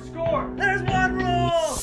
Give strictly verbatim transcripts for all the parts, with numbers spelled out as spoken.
score. There's one rule.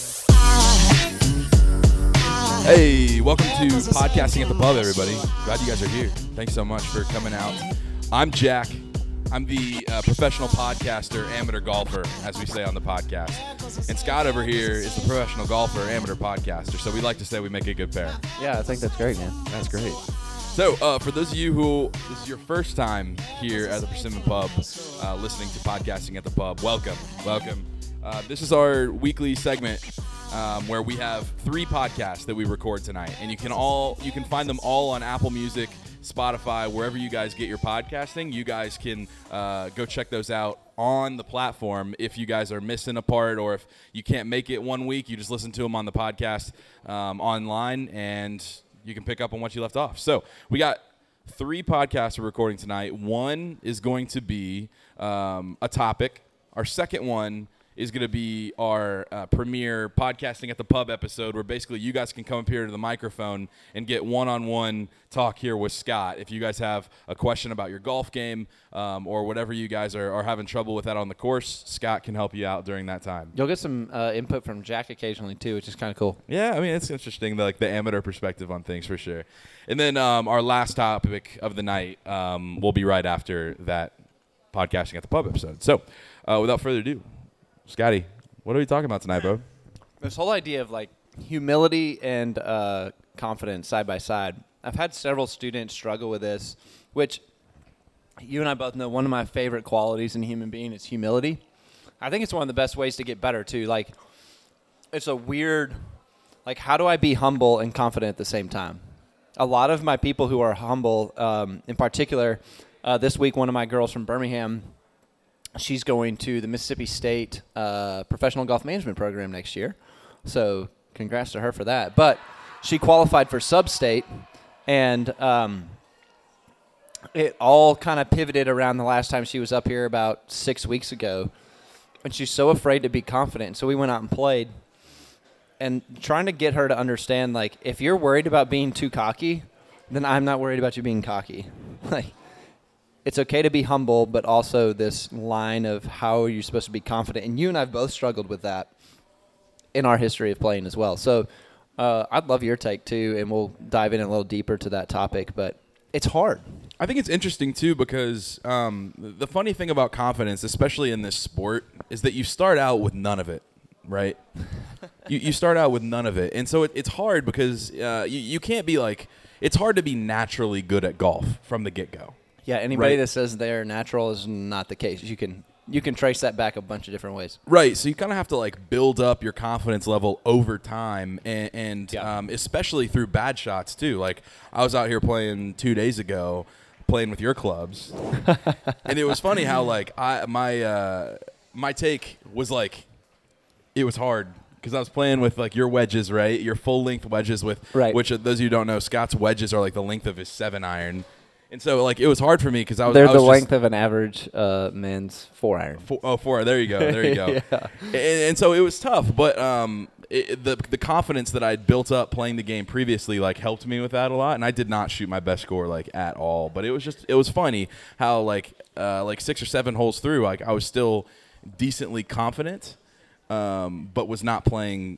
Hey, welcome to Podcasting at the Pub, everybody. Glad you guys are here. Thanks so much for coming out. I'm Jack. I'm the uh, professional podcaster, amateur golfer, as we say on the podcast. And Scott over here is the professional golfer, amateur podcaster. So we like to say we make a good pair. Yeah, I think that's great, man. That's great. So uh, for those of you who this is your first time here at the Persimmon Pub, uh, listening to Podcasting at the Pub, welcome, welcome. Uh, this is our weekly segment um, where we have three podcasts that we record tonight, and you can all you can find them all on Apple Music, Spotify, wherever you guys get your podcasting. You guys can uh, go check those out on the platform. If you guys are missing a part, or if you can't make it one week, you just listen to them on the podcast um, online, and you can pick up on what you left off. So we got three podcasts we're recording tonight. One is going to be um, a topic. Our second one is going to be our uh, premiere Podcasting at the Pub episode, where basically you guys can come up here to the microphone and get one-on-one talk here with Scott. If you guys have a question about your golf game um, or whatever you guys are, are having trouble with that on the course, Scott can help you out during that time. You'll get some uh, input from Jack occasionally, too, which is kind of cool. Yeah, I mean, it's interesting, the, like the amateur perspective on things for sure. And then um, our last topic of the night um, will be right after that Podcasting at the Pub episode. So uh, without further ado, Scotty, what are we talking about tonight, bro? This whole idea of, like, humility and uh, confidence side by side. I've had several students struggle with this, which you and I both know one of my favorite qualities in a human being is humility. I think it's one of the best ways to get better, too. Like, it's a weird, like, how do I be humble and confident at the same time? A lot of my people who are humble, um, in particular, uh, this week, one of my girls from Birmingham, she's going to the Mississippi State uh, Professional Golf Management Program next year. So congrats to her for that. But she qualified for sub-state, and um, it all kind of pivoted around the last time she was up here about six weeks ago. And she's so afraid to be confident. So we went out and played. And trying to get her to understand, like, if you're worried about being too cocky, then I'm not worried about you being cocky. Like, it's okay to be humble, but also this line of how are you supposed to be confident. And you and I have both struggled with that in our history of playing as well. So uh, I'd love your take, too, and we'll dive in a little deeper to that topic. But it's hard. I think it's interesting, too, because um, the funny thing about confidence, especially in this sport, is that you start out with none of it, right? you, you start out with none of it. And so it, it's hard because uh, you, you can't be like – it's hard to be naturally good at golf from the get-go. Yeah, anybody right. that says they're natural is not the case. You can you can trace that back a bunch of different ways. Right, so you kind of have to like build up your confidence level over time, and, and yeah. um, especially through bad shots too. Like I was out here playing two days ago, playing with your clubs, and it was funny how like I my uh, my take was like it was hard. Because I was playing with, like, your wedges, right? Your full-length wedges with, right. which, uh, those of you who don't know, Scott's wedges are, like, the length of his seven-iron. And so, like, it was hard for me because I was They're I was the just, length of an average uh, men's four-iron. Four, oh, four. There you go. There you go. yeah. and, and so it was tough. But um, it, the the confidence that I'd built up playing the game previously, like, helped me with that a lot. And I did not shoot my best score, like, at all. But it was just – it was funny how, like, uh, like six or seven holes through, like, I was still decently confident. Um, but was not playing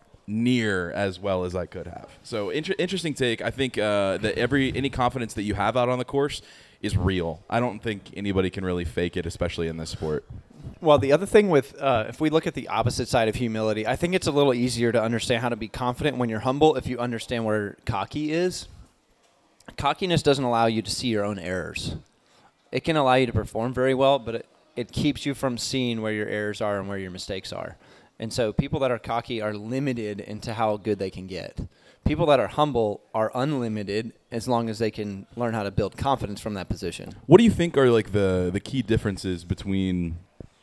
near as well as I could have. So inter- interesting take. I think uh, that every any confidence that you have out on the course is real. I don't think anybody can really fake it, especially in this sport. Well, the other thing with uh, if we look at the opposite side of humility, I think it's a little easier to understand how to be confident when you're humble if you understand where cocky is. Cockiness doesn't allow you to see your own errors. It can allow you to perform very well, but it, it keeps you from seeing where your errors are and where your mistakes are. And so people that are cocky are limited into how good they can get. People that are humble are unlimited as long as they can learn how to build confidence from that position. What do you think are like the, the key differences between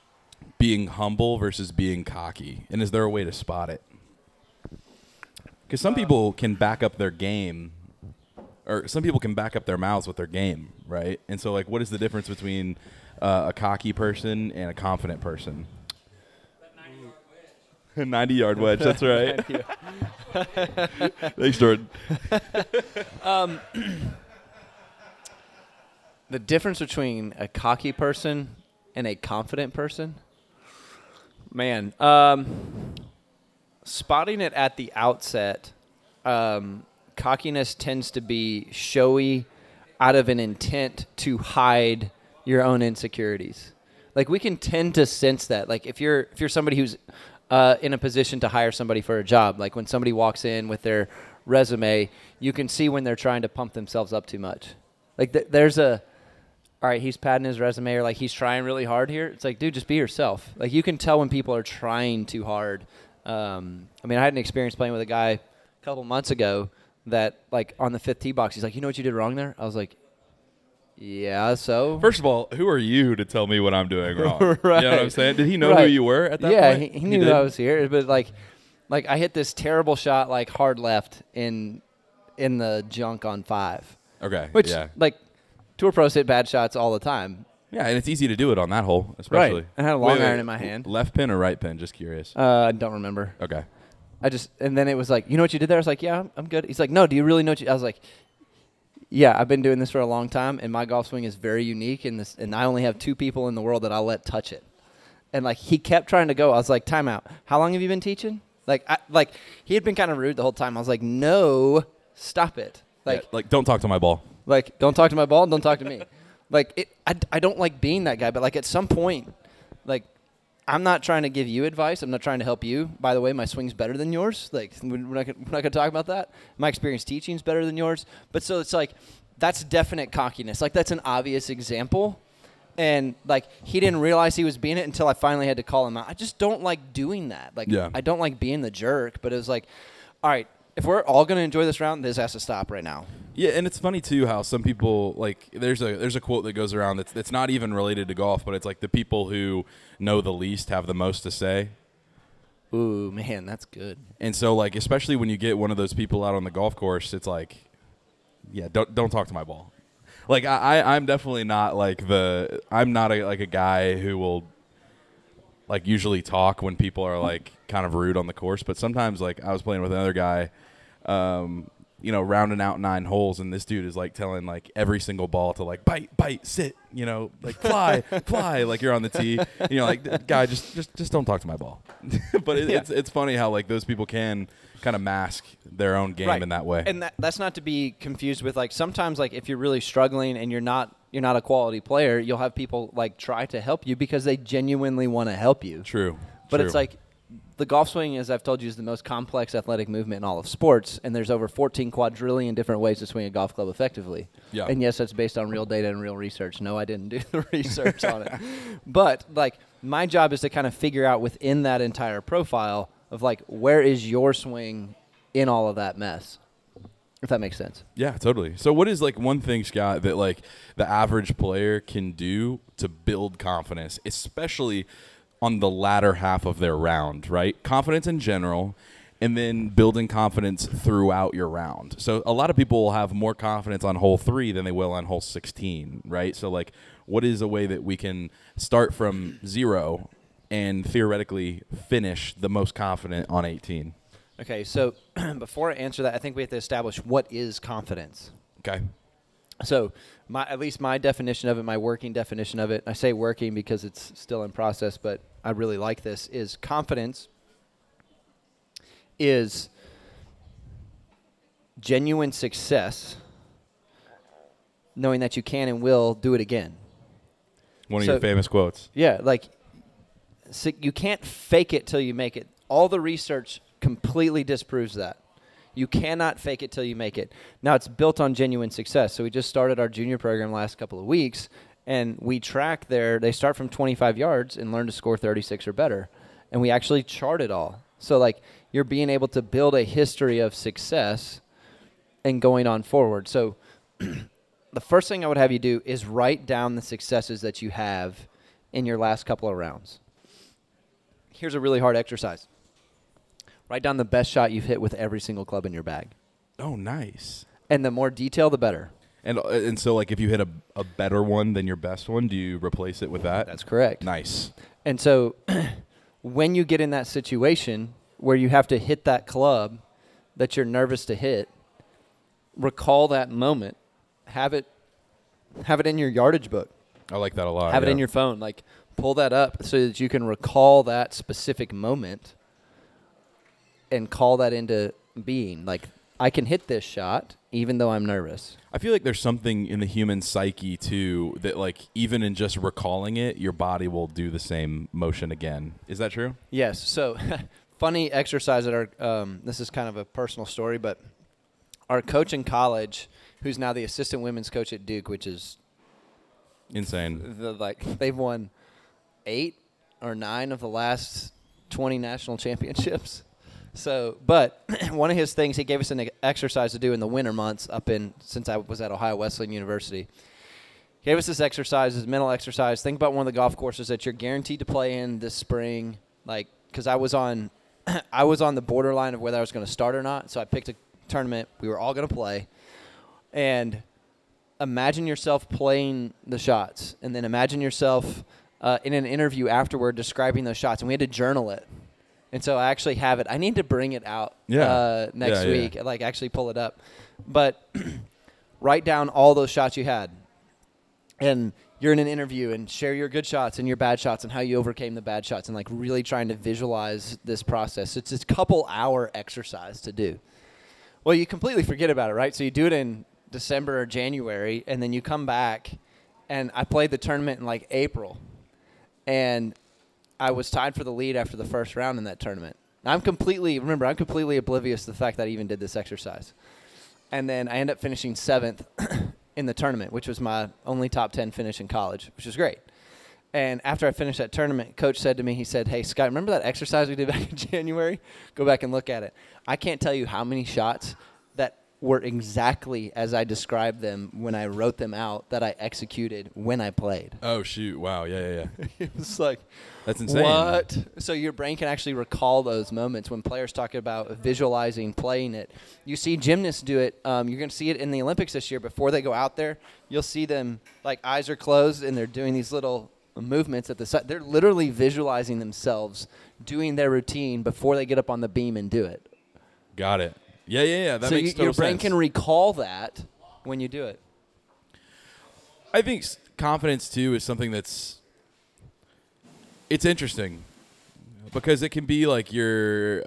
being humble versus being cocky? And is there a way to spot it? Because some people can back up their game, or some people can back up their mouths with their game, right? And so, like, what is the difference between uh, a cocky person and a confident person? ninety-yard wedge, that's right. Thanks, Jordan. um, the difference between a cocky person and a confident person, Man, um, spotting it at the outset, um, cockiness tends to be showy out of an intent to hide your own insecurities. Like, we can tend to sense that. Like, if you're if you're somebody who's uh, in a position to hire somebody for a job, like when somebody walks in with their resume, you can see when they're trying to pump themselves up too much. Like, th- there's a, all right, he's padding his resume, or like he's trying really hard here. It's like, dude, just be yourself. Like, you can tell when people are trying too hard. Um, I mean, I had an experience playing with a guy a couple months ago that, like, on the fifth tee box, he's like, you know what you did wrong there? I was like, yeah, so? First of all, who are you to tell me what I'm doing wrong? Right. You know what I'm saying? Did he know Right. who you were at that yeah, point? he, he knew did? I was here. But, like, like I hit this terrible shot, like, hard left in in the junk on five. Okay, Which, yeah. like, tour pros hit bad shots all the time. Yeah, and it's easy to do it on that hole, especially. Right. I had a long Wait, iron wait, in my hand. Left pin or right pin? Just curious. Uh, I don't remember. Okay. I just, and then it was like, you know what you did there? I was like, yeah, I'm, I'm good. He's like, no, do you really know what you, I was like, yeah, I've been doing this for a long time, and my golf swing is very unique, and this, and I only have two people in the world that I'll let touch it. And, like, he kept trying to go. I was like, time out. How long have you been teaching? Like, I, like he had been kind of rude the whole time. I was like, no, stop it. Like, Yeah, like, don't talk to my ball. like, don't talk to my ball, don't talk to me. Like, it, I, I don't like being that guy, but, like, at some point, like, I'm not trying to give you advice. I'm not trying to help you. By the way, my swing's better than yours. Like, we're not gonna, we're not going to talk about that. My experience teaching is better than yours. But so it's like, that's definite cockiness. Like, that's an obvious example. And, like, he didn't realize he was being it until I finally had to call him out. I just don't like doing that. Like, Yeah. I don't like being the jerk. But it was like, all right, if we're all going to enjoy this round, this has to stop right now. Yeah, and it's funny too how some people, like, there's a there's a quote that goes around that's that's not even related to golf, but it's like the people who know the least have the most to say. Ooh, man, that's good. And so, like, especially when you get one of those people out on the golf course, it's like, yeah, don't don't talk to my ball. Like, I, I I'm definitely not like the I'm not a, like a guy who will like usually talk when people are like kind of rude on the course. But sometimes, like, I was playing with another guy, um, you know, rounding out nine holes, and this dude is like telling like every single ball to like bite, bite, sit, you know, like fly, fly, like you're on the tee, and you're like, guy, just just just don't talk to my ball. But it, Yeah. it's it's funny how like those people can kind of mask their own game Right. in that way. And that, that's not to be confused with, like, sometimes, like, if you're really struggling and you're not you're not a quality player, you'll have people, like, try to help you because they genuinely want to help you. True. But True. it's like the golf swing, as I've told you, is the most complex athletic movement in all of sports, and there's over fourteen quadrillion different ways to swing a golf club effectively. Yeah. And yes, that's based on real data and real research. No, I didn't do the research on it. But, like, my job is to kind of figure out within that entire profile of, like, where is your swing in all of that mess, if that makes sense. Yeah, totally. So what is like one thing, Scott, that like the average player can do to build confidence, especially on the latter half of their round, right? Confidence in general, and then building confidence throughout your round. So a lot of people will have more confidence on hole three than they will on hole sixteen, right? So like what is a way that we can start from zero and theoretically finish the most confident on eighteen? Okay, so before I answer that, I think we have to establish what is confidence. Okay. So, my at least my definition of it, my working definition of it, I say working because it's still in process, but I really like this, is confidence is genuine success, knowing that you can and will do it again. One of So- your famous quotes. Yeah, like, so you can't fake it till you make it. All the research completely disproves that. You cannot fake it till you make it. Now, it's built on genuine success. So we just started our junior program last couple of weeks, and we track their, they start from twenty-five yards and learn to score thirty-six or better. And we actually chart it all. So, like, you're being able to build a history of success and going on forward. So the first thing I would have you do is write down the successes that you have in your last couple of rounds. Here's a really hard exercise. Write down the best shot you've hit with every single club in your bag. Oh, nice. And the more detail, the better. And uh, and so, like, if you hit a, a better one than your best one, do you replace it with that? That's correct. Nice. And so when you get in that situation where you have to hit that club that you're nervous to hit, recall that moment. Have it have it in your yardage book. I like that a lot. Have it yeah. in your phone. Like, pull that up so that you can recall that specific moment and call that into being. Like, I can hit this shot even though I'm nervous. I feel like there's something in the human psyche, too, that, like, even in just recalling it, your body will do the same motion again. Is that true? Yes. So, funny exercise at our um, – this is kind of a personal story, but our coach in college, who's now the assistant women's coach at Duke, which is insane. The, like, they've won eight or nine of the last twenty national championships. So, but one of his things, he gave us an exercise to do in the winter months up in, since I was at Ohio Wesleyan University. He gave us this exercise, this mental exercise. Think about one of the golf courses that you're guaranteed to play in this spring. Like, because I was on, I was on the borderline of whether I was going to start or not. So I picked a tournament. We were all going to play. And imagine yourself playing the shots. And then imagine yourself uh, in an interview afterward describing those shots. And we had to journal it. And so I actually have it. I need to bring it out yeah. uh, next yeah, yeah. week, like actually pull it up. But write down all those shots you had. And you're in an interview and share your good shots and your bad shots and how you overcame the bad shots and like really trying to visualize this process. It's this couple hour exercise to do. Well, you completely forget about it, right? So you do it in December or January, and then you come back, and I played the tournament in like April. And I was tied for the lead after the first round in that tournament. Now, I'm completely, remember, I'm completely oblivious to the fact that I even did this exercise. And then I ended up finishing seventh in the tournament, which was my only top ten finish in college, which was great. And after I finished that tournament, Coach said to me, he said, hey, Scott, remember that exercise we did back in January? Go back and look at it. I can't tell you how many shots that were exactly as I described them when I wrote them out that I executed when I played. Oh, shoot. Wow. Yeah, yeah, yeah. It was like, that's insane. what? So your brain can actually recall those moments when players talk about visualizing playing it. You see gymnasts do it. Um, you're going to see it in the Olympics this year. Before they go out there, you'll see them, like, eyes are closed, and they're doing these little movements at the side. They're literally visualizing themselves doing their routine before they get up on the beam and do it. Got it. Yeah, yeah, yeah. That so makes you, total your brain sense. can recall that when you do it. I think s- confidence, too, is something that's – it's interesting because it can be like your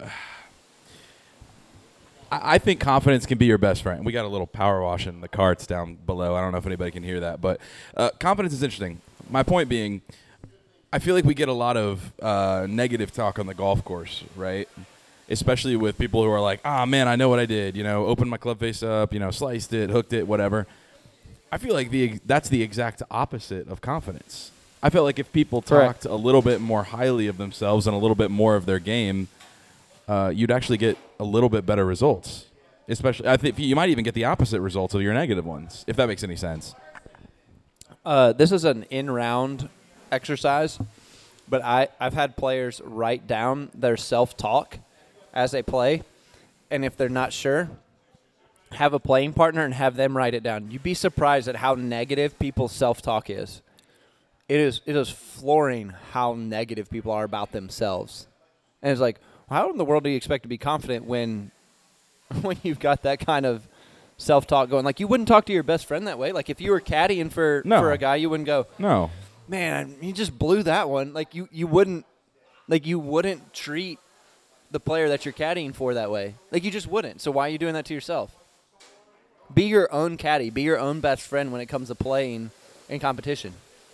– I think confidence can be your best friend. We got a little power wash in the carts down below. I don't know if anybody can hear that. But uh, confidence is interesting. My point being, I feel like we get a lot of uh, negative talk on the golf course, right? Especially with people who are like, ah, oh, man, I know what I did. You know, opened my club face up, you know, sliced it, hooked it, whatever. I feel like the that's the exact opposite of confidence. I felt like if people talked Correct. a little bit more highly of themselves and a little bit more of their game, uh, you'd actually get a little bit better results. Especially, I think you might even get the opposite results of your negative ones, if that makes any sense. Uh, this is an in-round exercise, but I, I've had players write down their self-talk as they play, and if they're not sure, have a playing partner and have them write it down. You'd be surprised at how negative people's self-talk is. It is it is flooring how negative people are about themselves. And it's like, how in the world do you expect to be confident when when you've got that kind of self-talk going? Like, you wouldn't talk to your best friend that way. Like, if you were caddying for, No. for a guy, you wouldn't go, No. man, he just blew that one. Like, you, you wouldn't like you wouldn't treat the player that you're caddying for that way. Like, you just wouldn't. So why are you doing that to yourself? Be your own caddy. Be your own best friend when it comes to playing in competition.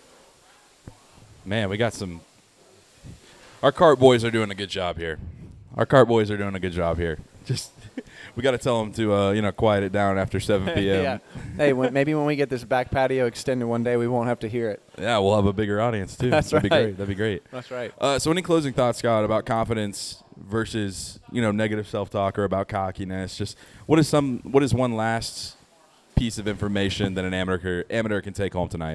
Man, we got some – our cart boys are doing a good job here. Our cart boys are doing a good job here. Just we got to tell them to, uh, you know, quiet it down after seven p.m. Yeah. Hey, when, maybe when we get this back patio extended one day, we won't have to hear it. Yeah, we'll have a bigger audience, too. That's That'd right. be great. That'd be great. That's right. Uh, so any closing thoughts, Scott, about confidence versus, you know, negative self-talk or about cockiness? Just what is some what is one last piece of information that an amateur amateur can take home tonight?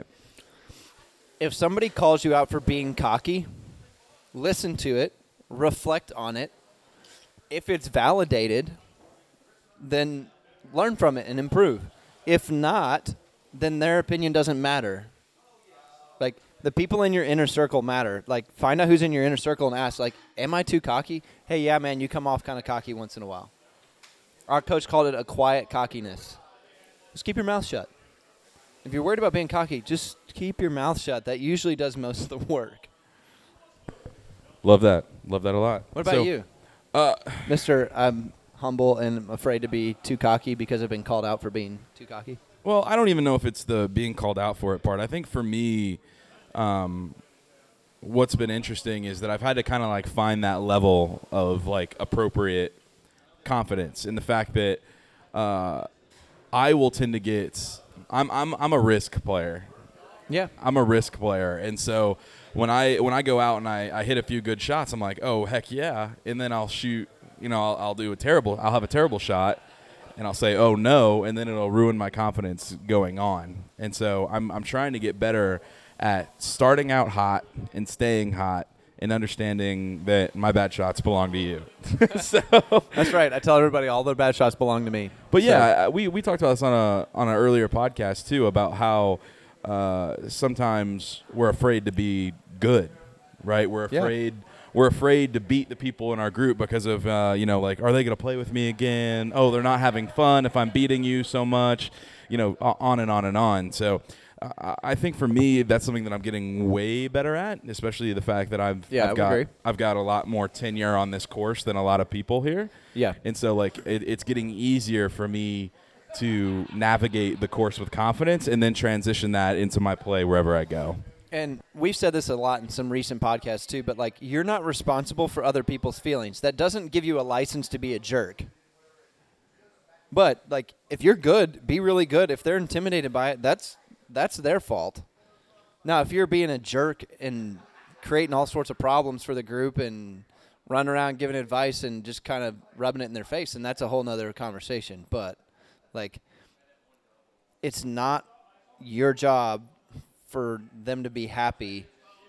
If somebody calls you out for being cocky, listen to it, reflect on it. If it's validated, then learn from it and improve. If not, then their opinion doesn't matter. Like, the people in your inner circle matter. Like, find out who's in your inner circle and ask, like, am I too cocky? Hey, yeah, man, you come off kind of cocky once in a while. Our coach called it a quiet cockiness. Just keep your mouth shut. If you're worried about being cocky, just keep your mouth shut. That usually does most of the work. Love that. Love that a lot. What about So, you? Uh, Mister I'm humble and afraid to be too cocky because I've been called out for being too cocky. well, I don't even know if it's the being called out for it part. I think for me, um, what's been interesting is that I've had to kind of like find that level of like appropriate confidence in the fact that uh, I will tend to get. I'm I'm I'm a risk player. Yeah. I'm a risk player, and so when I when I go out and I, I hit a few good shots, I'm like, oh heck yeah, and then I'll shoot. You know, I'll, I'll do a terrible. I'll have a terrible shot, and I'll say, oh no, and then it'll ruin my confidence going on. And so I'm I'm trying to get better at starting out hot and staying hot and understanding that my bad shots belong to you. so, That's right. I tell everybody all their bad shots belong to me. but So- yeah, I- we we talked about this on a on an earlier podcast too about how uh, sometimes we're afraid to be good, right? We're Yeah. afraid we're afraid to beat the people in our group because of uh, you know like, are they going to play with me again? Oh, they're not having fun if I'm beating you so much, you know, o- on and on and on. So. Uh, I think for me, that's something that I'm getting way better at, especially the fact that I've Yeah, I I've would got agree. I've got a lot more tenure on this course than a lot of people here. Yeah. And so, like, it, it's getting easier for me to navigate the course with confidence and then transition that into my play wherever I go. And we've said this a lot in some recent podcasts too, but like you're not responsible for other people's feelings. That doesn't give you a license to be a jerk. But like if you're good, be really good. If they're intimidated by it, that's that's their fault. Now, if you're being a jerk and creating all sorts of problems for the group and running around giving advice and just kind of rubbing it in their face, then that's a whole nother conversation. But like it's not your job for them to be happy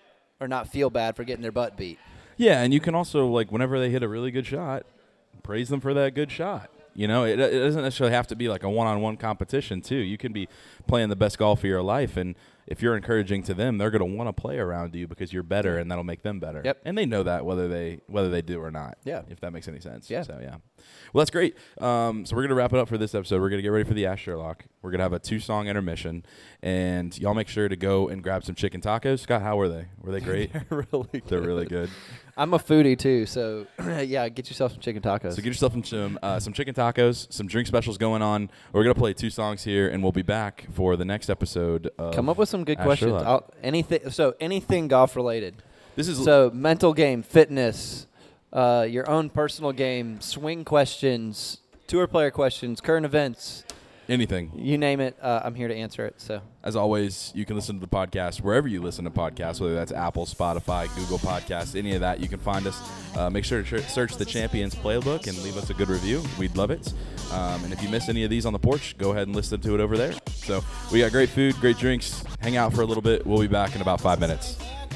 or not feel bad for getting their butt beat. Yeah, and you can also, like, whenever they hit a really good shot, praise them for that good shot. You know, it, it doesn't necessarily have to be like a one-on-one competition, too. You can be playing the best golf of your life, and if you're encouraging to them, they're going to want to play around you because you're better, and that'll make them better. Yep. And they know that whether they whether they do or not. Yeah. If that makes any sense. Yeah. So, yeah. Well, that's great. Um, so we're going to wrap it up for this episode. We're going to get ready for the Ask Sherlock. We're going to have a two-song intermission, and y'all make sure to go and grab some chicken tacos. Scott, how were they? Were they great? They're really good. They're really good. I'm a foodie too, so yeah, get yourself some chicken tacos. So get yourself some some, uh, some chicken tacos, some drink specials going on. We're gonna play two songs here, and we'll be back for the next episode. Of Come up with some good Ask questions. Sherlock. I'll, anything. So anything golf related. This is So mental game, fitness, uh, your own personal game, swing questions, tour player questions, current events. anything. You name it, uh, I'm here to answer it. So As always, you can listen to the podcast wherever you listen to podcasts, whether that's Apple, Spotify, Google Podcasts, any of that. You can find us. Uh, make sure to tr- search the Champions Playbook and leave us a good review. We'd love it. Um, and if you miss any of these on the porch, go ahead and listen to it over there. So we got great food, great drinks. Hang out for a little bit. We'll be back in about five minutes.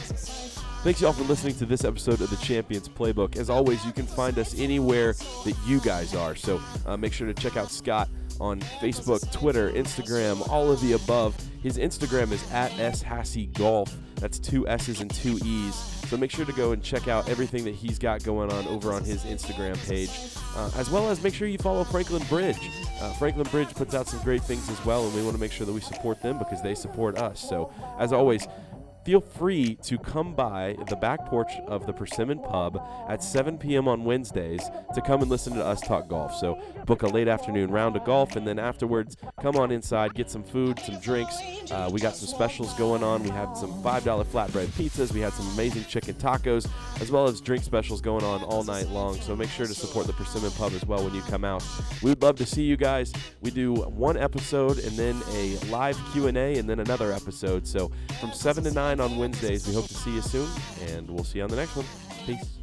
Thanks, y'all, for listening to this episode of the Champions Playbook. As always, you can find us anywhere that you guys are. So uh, make sure to check out Scott on Facebook, Twitter, Instagram, all of the above. His Instagram is at S Hassey Golf. That's two S's and two E's. So make sure to go and check out everything that he's got going on over on his Instagram page. Uh, as well as make sure you follow Franklin Bridge. Uh, Franklin Bridge puts out some great things as well, and we want to make sure that we support them because they support us. So as always, feel free to come by the back porch of the Persimmon Pub at seven p.m. on Wednesdays to come and listen to us talk golf. So book a late afternoon round of golf, and then afterwards, come on inside, get some food, some drinks. Uh, we got some specials going on. We had some five dollar flatbread pizzas. We had some amazing chicken tacos, as well as drink specials going on all night long. So make sure to support the Persimmon Pub as well when you come out. We would love to see you guys. We do one episode and then a live Q and A and then another episode. So from seven to nine on Wednesdays. We hope to see you soon, and we'll see you on the next one. Peace.